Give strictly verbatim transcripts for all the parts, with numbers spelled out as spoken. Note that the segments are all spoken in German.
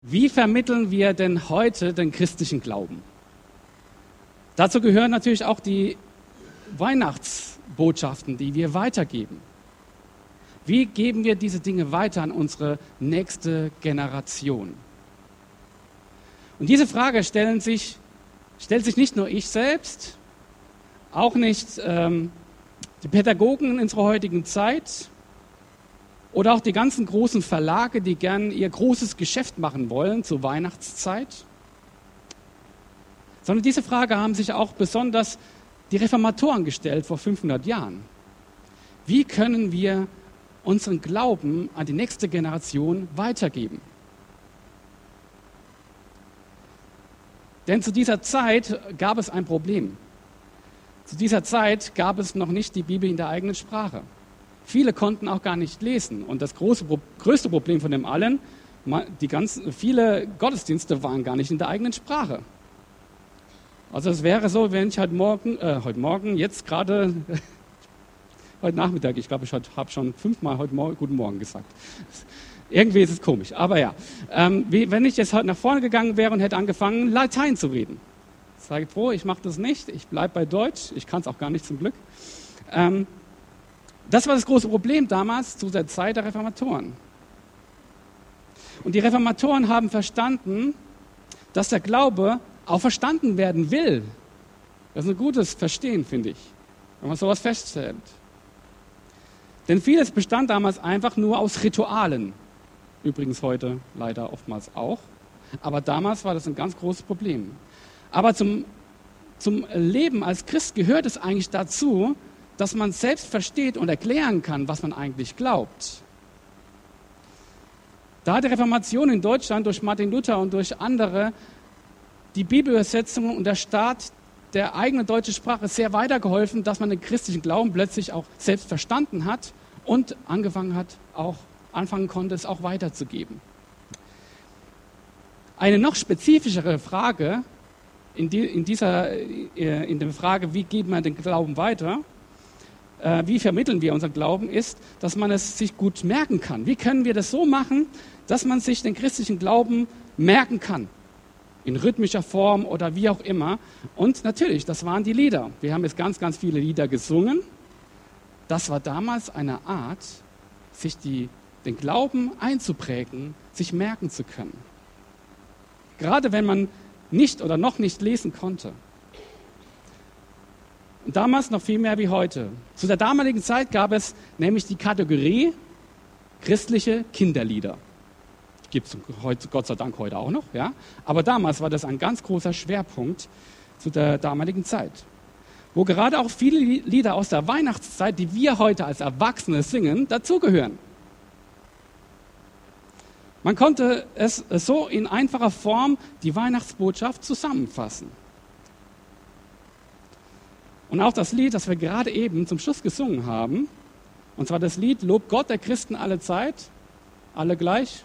Wie vermitteln wir denn heute den christlichen Glauben? Dazu gehören natürlich auch die Weihnachtsbotschaften, die wir weitergeben. Wie geben wir diese Dinge weiter an unsere nächste Generation? Und diese Frage stellen sich, stellt sich nicht nur ich selbst, auch nicht ähm, die Pädagogen in unserer heutigen Zeit oder auch die ganzen großen Verlage, die gern ihr großes Geschäft machen wollen zur Weihnachtszeit. Sondern diese Frage haben sich auch besonders die Reformatoren gestellt vor fünfhundert Jahren. Wie können wir unseren Glauben an die nächste Generation weitergeben? Denn zu dieser Zeit gab es ein Problem. Zu dieser Zeit gab es noch nicht die Bibel in der eigenen Sprache. Viele konnten auch gar nicht lesen. Und das große, größte Problem von dem allen, die ganzen, viele Gottesdienste waren gar nicht in der eigenen Sprache. Also es wäre so, wenn ich heute Morgen, äh, heute Morgen, jetzt gerade, heute Nachmittag, ich glaube, ich habe schon fünfmal heute Morgen Guten Morgen gesagt. Irgendwie ist es komisch, aber ja. Ähm, wie, wenn ich jetzt heute nach vorne gegangen wäre und hätte angefangen, Latein zu reden. Sage ich froh, ich mache das nicht, ich bleibe bei Deutsch, ich kann es auch gar nicht zum Glück. Ähm, das war das große Problem damals zu der Zeit der Reformatoren. Und die Reformatoren haben verstanden, dass der Glaube auch verstanden werden will. Das ist ein gutes Verstehen, finde ich, wenn man sowas feststellt. Denn vieles bestand damals einfach nur aus Ritualen. Übrigens heute leider oftmals auch. Aber damals war das ein ganz großes Problem. Aber zum, zum Leben als Christ gehört es eigentlich dazu, dass man selbst versteht und erklären kann, was man eigentlich glaubt. Da hat die Reformation in Deutschland durch Martin Luther und durch andere die Bibelübersetzung und der Start der eigenen deutschen Sprache sehr weitergeholfen, dass man den christlichen Glauben plötzlich auch selbst verstanden hat und angefangen hat, auch anfangen konnte, es auch weiterzugeben. Eine noch spezifischere Frage in, die, in dieser in der Frage, wie geben wir den Glauben weiter, äh, wie vermitteln wir unseren Glauben, ist, dass man es sich gut merken kann. Wie können wir das so machen, dass man sich den christlichen Glauben merken kann? In rhythmischer Form oder wie auch immer. Und natürlich, das waren die Lieder. Wir haben jetzt ganz, ganz viele Lieder gesungen. Das war damals eine Art, sich die, den Glauben einzuprägen, sich merken zu können. Gerade wenn man nicht oder noch nicht lesen konnte. Und damals noch viel mehr wie heute. Zu der damaligen Zeit gab es nämlich die Kategorie christliche Kinderlieder. Gibt es heute, Gott sei Dank heute auch noch, ja. Aber damals war das ein ganz großer Schwerpunkt zu der damaligen Zeit. Wo gerade auch viele Lieder aus der Weihnachtszeit, die wir heute als Erwachsene singen, dazugehören. Man konnte es so in einfacher Form die Weihnachtsbotschaft zusammenfassen. Und auch das Lied, das wir gerade eben zum Schluss gesungen haben, und zwar das Lied Lob Gott der Christen alle Zeit, alle gleich.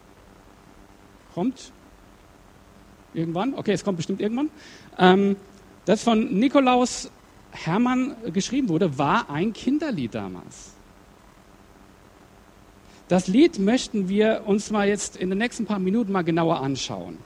Kommt irgendwann, okay, es kommt bestimmt irgendwann, ähm, das von Nikolaus Hermann geschrieben wurde, war ein Kinderlied damals. Das Lied möchten wir uns mal jetzt in den nächsten paar Minuten mal genauer anschauen.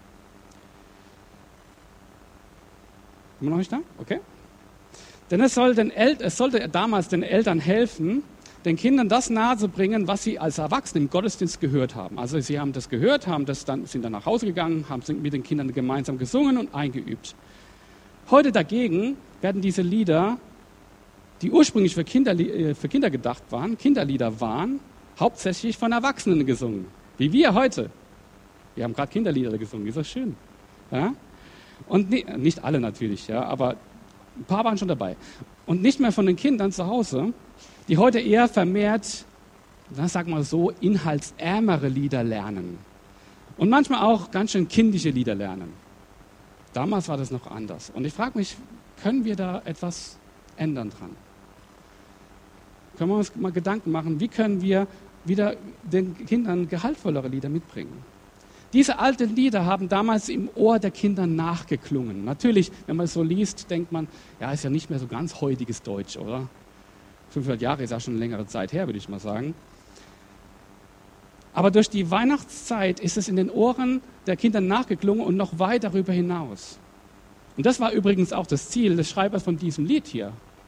Sind wir noch nicht da? Okay. Denn es, soll den El- es sollte damals den Eltern helfen, den Kindern das nahezubringen, was sie als Erwachsene im Gottesdienst gehört haben. Also sie haben das gehört, haben das dann, sind dann nach Hause gegangen, haben mit den Kindern gemeinsam gesungen und eingeübt. Heute dagegen werden diese Lieder, die ursprünglich für Kinder, für Kinder gedacht waren, Kinderlieder waren, hauptsächlich von Erwachsenen gesungen. Wie wir heute. Wir haben gerade Kinderlieder gesungen, ist das schön. Ja? Und nie, nicht alle natürlich, ja, aber ein paar waren schon dabei. Und nicht mehr von den Kindern zu Hause, die heute eher vermehrt, na, sag mal so, inhaltsärmere Lieder lernen. Und manchmal auch ganz schön kindische Lieder lernen. Damals war das noch anders. Und ich frage mich, können wir da etwas ändern dran? Können wir uns mal Gedanken machen, wie können wir wieder den Kindern gehaltvollere Lieder mitbringen? Diese alten Lieder haben damals im Ohr der Kinder nachgeklungen. Natürlich, wenn man es so liest, denkt man, ja, ist ja nicht mehr so ganz heutiges Deutsch, oder? fünfhundert Jahre ist ja schon eine längere Zeit her, würde ich mal sagen. Aber durch die Weihnachtszeit ist es in den Ohren der Kinder nachgeklungen und noch weit darüber hinaus. Und das war übrigens auch das Ziel des Schreibers von diesem Lied hier.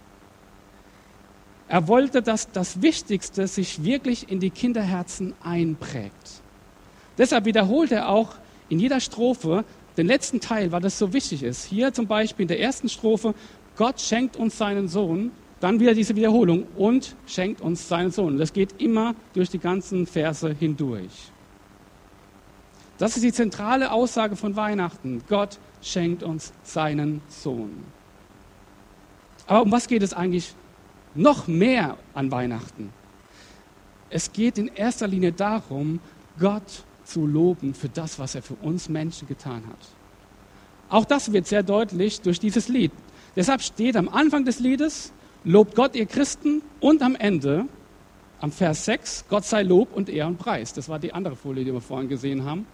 Er wollte, dass das Wichtigste sich wirklich in die Kinderherzen einprägt. Deshalb wiederholt er auch in jeder Strophe den letzten Teil, weil das so wichtig ist. Hier zum Beispiel in der ersten Strophe, Gott schenkt uns seinen Sohn, dann wieder diese Wiederholung und schenkt uns seinen Sohn. Das geht immer durch die ganzen Verse hindurch. Das ist die zentrale Aussage von Weihnachten. Gott schenkt uns seinen Sohn. Aber um was geht es eigentlich noch mehr an Weihnachten? Es geht in erster Linie darum, Gott zu loben für das, was er für uns Menschen getan hat. Auch das wird sehr deutlich durch dieses Lied. Deshalb steht am Anfang des Liedes, lobt Gott, ihr Christen, und am Ende, am Vers sechs, Gott sei Lob und Ehr und Preis. Das war die andere Folie, die wir vorhin gesehen haben.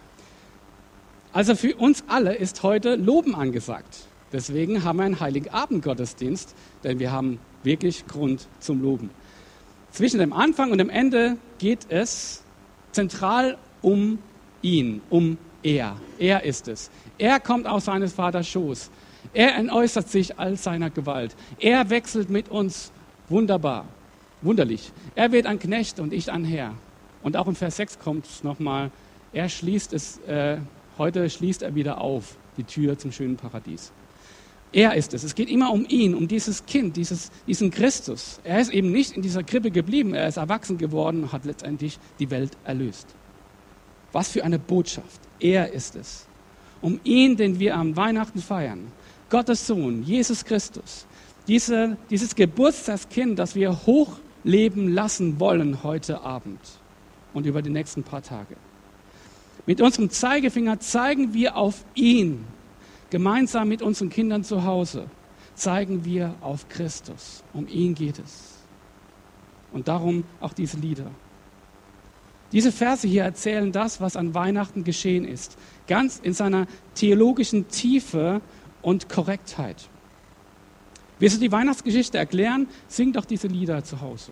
Also für uns alle ist heute Loben angesagt. Deswegen haben wir einen Heiligabend-Gottesdienst, denn wir haben wirklich Grund zum Loben. Zwischen dem Anfang und dem Ende geht es zentral um ihn, um er. Er ist es. Er kommt aus seines Vaters Schoß. Er entäußert sich all seiner Gewalt. Er wechselt mit uns wunderbar, wunderlich. Er wird ein Knecht und ich ein Herr. Und auch in Vers sechs kommt es nochmal, er schließt es, äh, heute schließt er wieder auf, die Tür zum schönen Paradies. Er ist es. Es geht immer um ihn, um dieses Kind, dieses, diesen Christus. Er ist eben nicht in dieser Krippe geblieben, er ist erwachsen geworden und hat letztendlich die Welt erlöst. Was für eine Botschaft. Er ist es. Um ihn, den wir am Weihnachten feiern. Gottes Sohn, Jesus Christus. Diese, dieses Geburtstagskind, das wir hochleben lassen wollen heute Abend und über die nächsten paar Tage. Mit unserem Zeigefinger zeigen wir auf ihn. Gemeinsam mit unseren Kindern zu Hause zeigen wir auf Christus. Um ihn geht es. Und darum auch diese Lieder. Diese Verse hier erzählen das, was an Weihnachten geschehen ist. Ganz in seiner theologischen Tiefe und Korrektheit. Willst du die Weihnachtsgeschichte erklären? Sing doch diese Lieder zu Hause.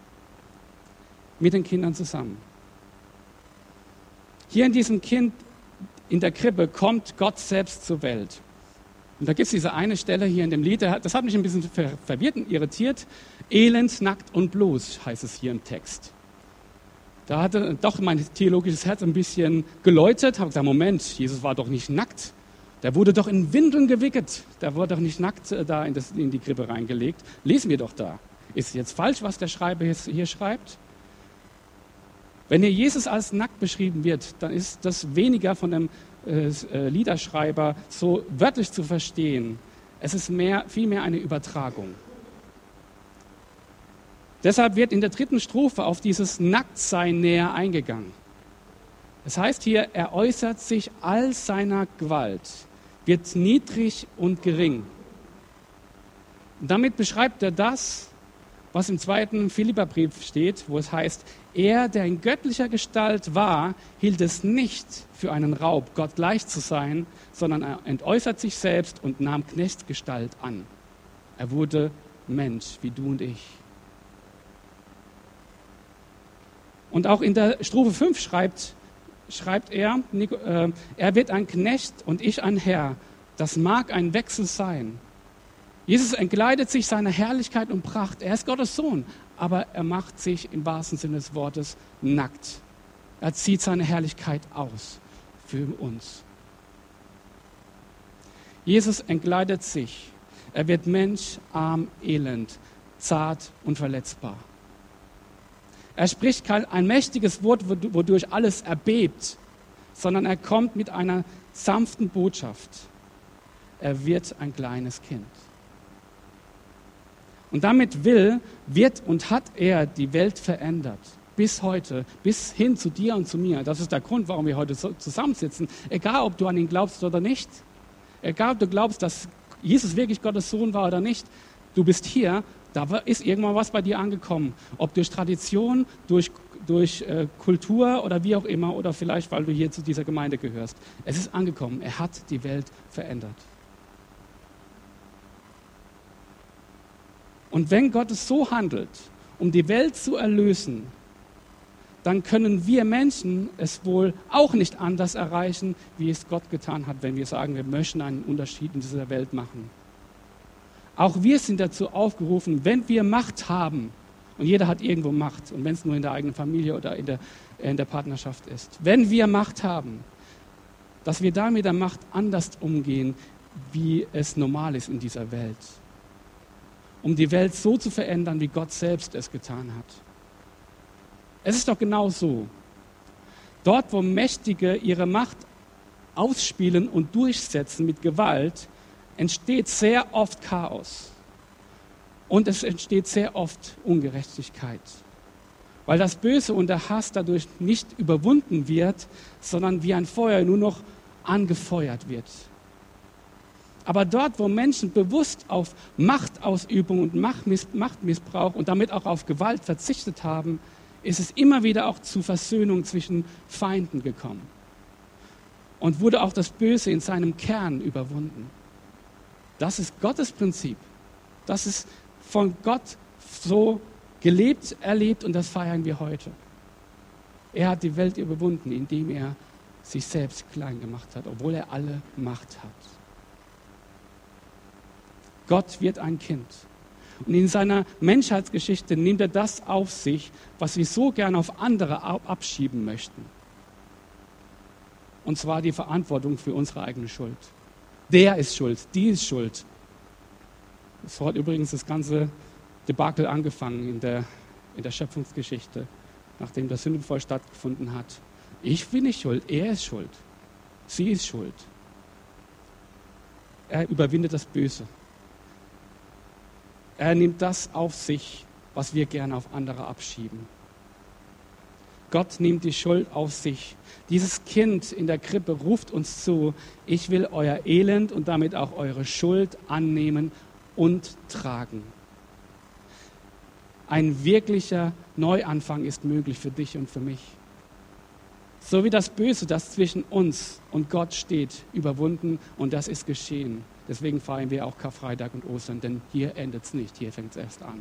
Mit den Kindern zusammen. Hier in diesem Kind in der Krippe kommt Gott selbst zur Welt. Und da gibt es diese eine Stelle hier in dem Lied, das hat mich ein bisschen ver- verwirrt und irritiert. Elend, nackt und bloß heißt es hier im Text. Da hatte doch mein theologisches Herz ein bisschen geläutet, habe gesagt, Moment, Jesus war doch nicht nackt. Der wurde doch in Windeln gewickelt. Der wurde doch nicht nackt äh, da in, das, in die Krippe reingelegt. Lesen wir doch da. Ist jetzt falsch, was der Schreiber hier schreibt? Wenn hier Jesus als nackt beschrieben wird, dann ist das weniger von dem äh, Liederschreiber so wörtlich zu verstehen. Es ist mehr, vielmehr eine Übertragung. Deshalb wird in der dritten Strophe auf dieses Nacktsein näher eingegangen. Es heißt hier, er äußert sich all seiner Gewalt, wird niedrig und gering. Und damit beschreibt er das, was im zweiten Philipperbrief steht, wo es heißt, er, der in göttlicher Gestalt war, hielt es nicht für einen Raub, Gott gleich zu sein, sondern er entäußert sich selbst und nahm Knechtsgestalt an. Er wurde Mensch, wie du und ich. Und auch in der Strophe fünf schreibt, schreibt er, äh, er wird ein Knecht und ich ein Herr. Das mag ein Wechsel sein. Jesus entkleidet sich seiner Herrlichkeit und Pracht. Er ist Gottes Sohn, aber er macht sich im wahrsten Sinne des Wortes nackt. Er zieht seine Herrlichkeit aus für uns. Jesus entkleidet sich. Er wird Mensch, arm, elend, zart und verletzbar. Er spricht kein ein mächtiges Wort, wodurch alles erbebt, sondern er kommt mit einer sanften Botschaft. Er wird ein kleines Kind. Und damit will, wird und hat er die Welt verändert. Bis heute, bis hin zu dir und zu mir. Das ist der Grund, warum wir heute so zusammensitzen. Egal, ob du an ihn glaubst oder nicht. Egal, ob du glaubst, dass Jesus wirklich Gottes Sohn war oder nicht. Du bist hier, da ist irgendwann was bei dir angekommen. Ob durch Tradition, durch, durch äh, Kultur oder wie auch immer. Oder vielleicht, weil du hier zu dieser Gemeinde gehörst. Es ist angekommen. Er hat die Welt verändert. Und wenn Gott es so handelt, um die Welt zu erlösen, dann können wir Menschen es wohl auch nicht anders erreichen, wie es Gott getan hat, wenn wir sagen, wir möchten einen Unterschied in dieser Welt machen. Auch wir sind dazu aufgerufen, wenn wir Macht haben, und jeder hat irgendwo Macht, und wenn es nur in der eigenen Familie oder in der, in der Partnerschaft ist, wenn wir Macht haben, dass wir da mit der Macht anders umgehen, wie es normal ist in dieser Welt. Um die Welt so zu verändern, wie Gott selbst es getan hat. Es ist doch genau so. Dort, wo Mächtige ihre Macht ausspielen und durchsetzen mit Gewalt, entsteht sehr oft Chaos. Und es entsteht sehr oft Ungerechtigkeit. Weil das Böse und der Hass dadurch nicht überwunden wird, sondern wie ein Feuer nur noch angefeuert wird. Aber dort, wo Menschen bewusst auf Machtausübung und Machtmiss- Machtmissbrauch und damit auch auf Gewalt verzichtet haben, ist es immer wieder auch zu Versöhnung zwischen Feinden gekommen. Und wurde auch das Böse in seinem Kern überwunden. Das ist Gottes Prinzip. Das ist von Gott so gelebt, erlebt und das feiern wir heute. Er hat die Welt überwunden, indem er sich selbst klein gemacht hat, obwohl er alle Macht hat. Gott wird ein Kind. Und in seiner Menschheitsgeschichte nimmt er das auf sich, was wir so gerne auf andere abschieben möchten. Und zwar die Verantwortung für unsere eigene Schuld. Der ist schuld, die ist schuld. So hat übrigens das ganze Debakel angefangen in der, in der Schöpfungsgeschichte, nachdem der Sündenfall stattgefunden hat. Ich bin nicht schuld, er ist schuld. Sie ist schuld. Er überwindet das Böse. Er nimmt das auf sich, was wir gerne auf andere abschieben. Gott nimmt die Schuld auf sich. Dieses Kind in der Krippe ruft uns zu, ich will euer Elend und damit auch eure Schuld annehmen und tragen. Ein wirklicher Neuanfang ist möglich für dich und für mich. So wie das Böse, das zwischen uns und Gott steht, überwunden und das ist geschehen. Deswegen feiern wir auch Karfreitag und Ostern, denn hier endet es nicht, hier fängt es erst an.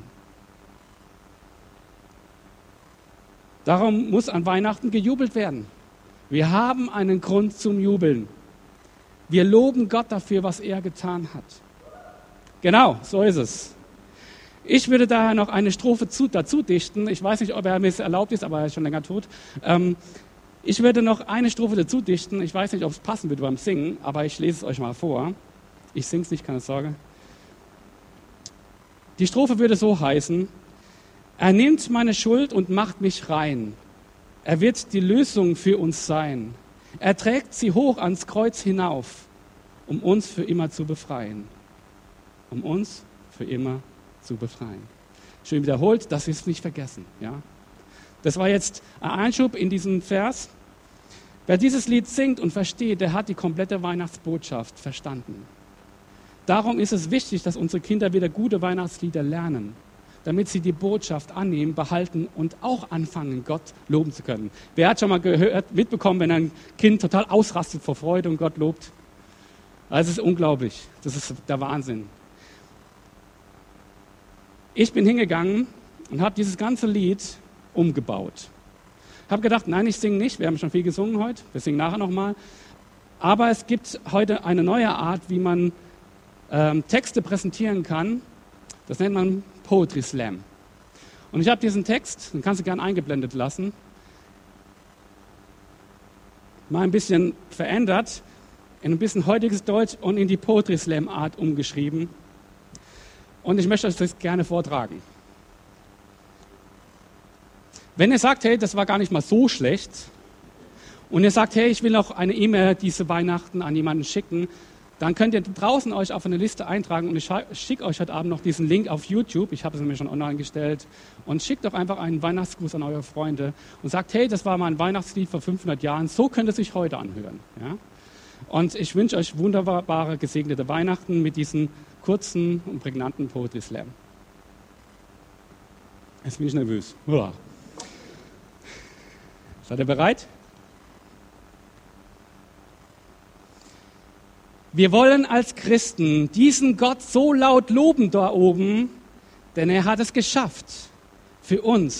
Darum muss an Weihnachten gejubelt werden. Wir haben einen Grund zum Jubeln. Wir loben Gott dafür, was er getan hat. Genau, so ist es. Ich würde daher noch eine Strophe zu, dazu dichten. Ich weiß nicht, ob er mir es erlaubt ist, aber er ist schon länger tot. Ähm, ich würde noch eine Strophe dazu dichten. Ich weiß nicht, ob es passen wird beim Singen, aber ich lese es euch mal vor. Ich singe es nicht, keine Sorge. Die Strophe würde so heißen: Er nimmt meine Schuld und macht mich rein. Er wird die Lösung für uns sein. Er trägt sie hoch ans Kreuz hinauf, um uns für immer zu befreien. Um uns für immer zu befreien. Schön wiederholt, das ist nicht vergessen. Ja? Das war jetzt ein Einschub in diesen Vers. Wer dieses Lied singt und versteht, der hat die komplette Weihnachtsbotschaft verstanden. Darum ist es wichtig, dass unsere Kinder wieder gute Weihnachtslieder lernen, damit sie die Botschaft annehmen, behalten und auch anfangen, Gott loben zu können. Wer hat schon mal gehört, mitbekommen, wenn ein Kind total ausrastet vor Freude und Gott lobt? Das ist unglaublich. Das ist der Wahnsinn. Ich bin hingegangen und habe dieses ganze Lied umgebaut. Habe gedacht, nein, ich singe nicht. Wir haben schon viel gesungen heute. Wir singen nachher nochmal. Aber es gibt heute eine neue Art, wie man ähm, Texte präsentieren kann. Das nennt man Poetry Slam. Und ich habe diesen Text, den kannst du gerne eingeblendet lassen, mal ein bisschen verändert, in ein bisschen heutiges Deutsch und in die Poetry Slam Art umgeschrieben. Und ich möchte euch das gerne vortragen. Wenn ihr sagt, hey, das war gar nicht mal so schlecht, und ihr sagt, hey, ich will noch eine E-Mail diese Weihnachten an jemanden schicken, dann könnt ihr draußen euch auf eine Liste eintragen und ich schicke euch heute Abend noch diesen Link auf YouTube, ich habe es mir schon online gestellt, und schickt doch einfach einen Weihnachtsgruß an eure Freunde und sagt, hey, das war mal ein Weihnachtslied vor fünfhundert Jahren, so könnte es sich heute anhören. Ja? Und ich wünsche euch wunderbare, gesegnete Weihnachten mit diesen kurzen und prägnanten Poetry Slam. Jetzt bin ich nervös. Uah. Seid ihr bereit? Wir wollen als Christen diesen Gott so laut loben da oben, denn er hat es geschafft, für uns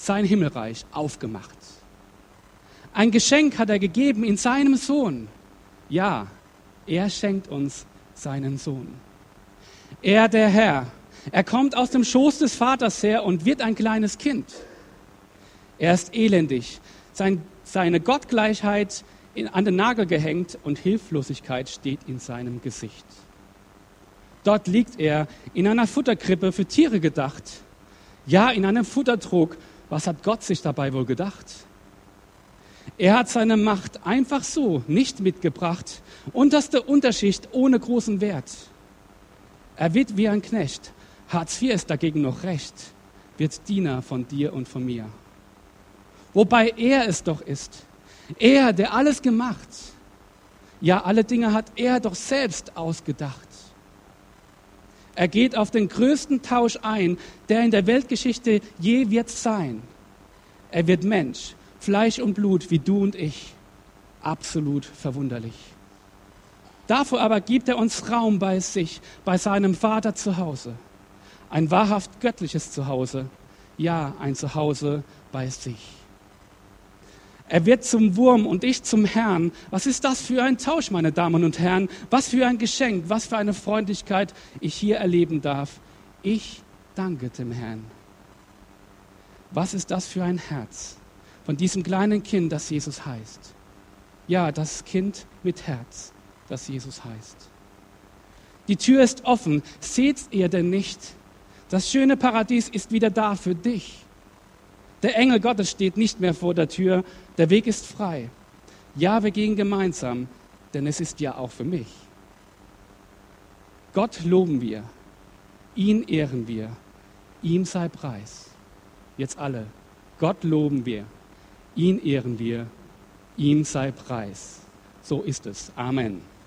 sein Himmelreich aufgemacht. Ein Geschenk hat er gegeben in seinem Sohn. Ja, er schenkt uns seinen Sohn. Er, der Herr, er kommt aus dem Schoß des Vaters her und wird ein kleines Kind. Er ist elendig, sein, seine Gottgleichheit in, an den Nagel gehängt und Hilflosigkeit steht in seinem Gesicht. Dort liegt er in einer Futterkrippe für Tiere gedacht. Ja, in einem Futtertrog. Was hat Gott sich dabei wohl gedacht? Er hat seine Macht einfach so nicht mitgebracht. Unterste Unterschicht ohne großen Wert. Er wird wie ein Knecht. Hartz vier ist dagegen noch recht. Wird Diener von dir und von mir. Wobei er es doch ist. Er, der alles gemacht. Ja, alle Dinge hat er doch selbst ausgedacht. Er geht auf den größten Tausch ein, der in der Weltgeschichte je wird sein. Er wird Mensch, Fleisch und Blut wie du und ich. Absolut verwunderlich. Dafür aber gibt er uns Raum bei sich, bei seinem Vater zu Hause. Ein wahrhaft göttliches Zuhause. Ja, ein Zuhause bei sich. Er wird zum Wurm und ich zum Herrn. Was ist das für ein Tausch, meine Damen und Herren? Was für ein Geschenk, was für eine Freundlichkeit ich hier erleben darf. Ich danke dem Herrn. Was ist das für ein Herz von diesem kleinen Kind, das Jesus heißt? Ja, das Kind mit Herz, das Jesus heißt. Die Tür ist offen. Seht ihr denn nicht? Das schöne Paradies ist wieder da für dich. Der Engel Gottes steht nicht mehr vor der Tür. Der Weg ist frei. Ja, wir gehen gemeinsam, denn es ist ja auch für mich. Gott loben wir, ihn ehren wir, ihm sei Preis. Jetzt alle. Gott loben wir, ihn ehren wir, ihm sei Preis. So ist es. Amen.